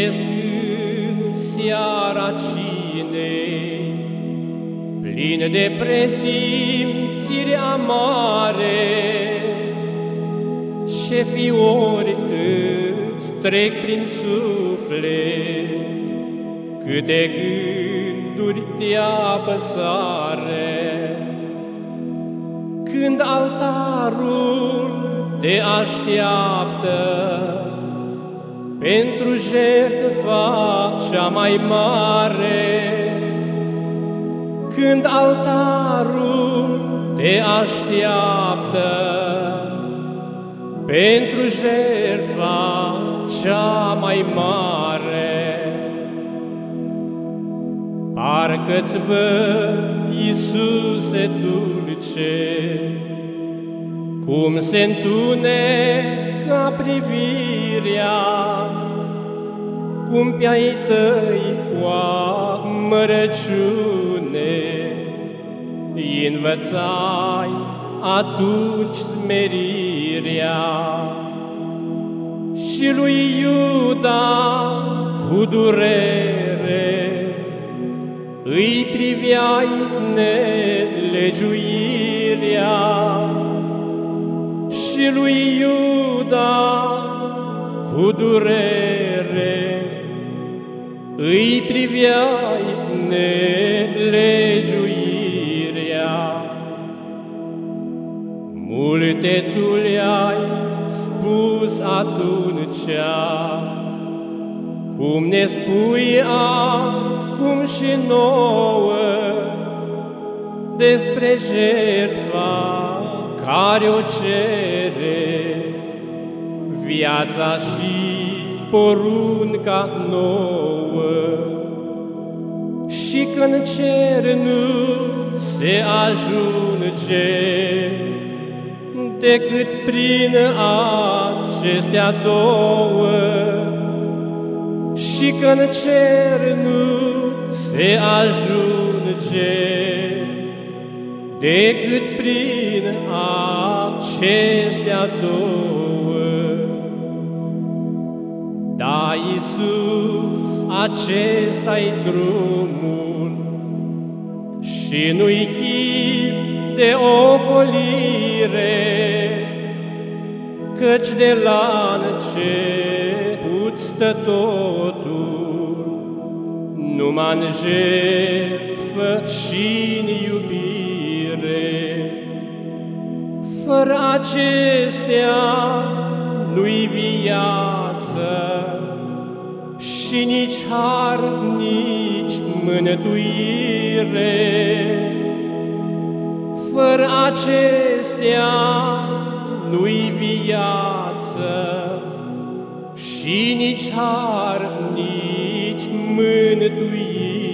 privesc în seara cinei, plin de presimțiri amare, ce fiori îți trec prin suflet, câte gânduri de apăsare. Când altarul te așteaptă pentru jertfa cea mai mare, când altarul te așteaptă pentru jertfa cea mai mare, parcă-ți văd, Iisuse dulce, cum se întunecă privirea, cum pe-ai tăi cu amărăciune învățai atunci smerirea. Și lui Iuda cu durere îi priveai nelegiuirea, și lui Iuda cu durere îi priveai nelegiuirea. Multe tu le-ai spus atunci, cum ne spui acum și nouă, despre jertfa care o cere viața și porunca nouă. Și că în cer nu se ajunge decât prin acestea două, și că în cer nu se ajunge decât prin acestea două. Da, Iisus, acesta-i drumul și nu-i chip de ocolire, căci de la început stă totul numai în jertfă și-n iubire. Fără acestea nu-i viață și nici har, nici mântuire. Fără acestea nu-i viață și nici har, nici mântuire.